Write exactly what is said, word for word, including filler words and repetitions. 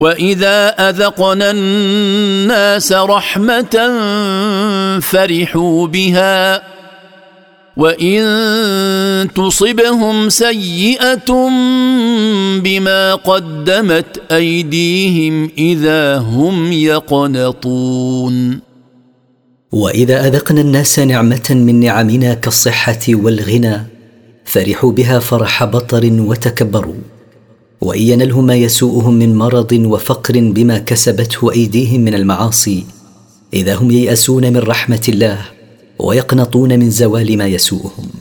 وإذا أذقنا الناس رحمة فرحوا بها وإن تصبهم سيئة بما قدمت أيديهم إذا هم يقنطون. وإذا أذقنا الناس نعمة من نعمنا كالصحة والغنى فرحوا بها فرح بطر وتكبروا، وإن ينلهم ما يسوءهم من مرض وفقر بما كسبته أيديهم من المعاصي إذا هم ييأسون من رحمة الله ويقنطون من زوال ما يسوءهم.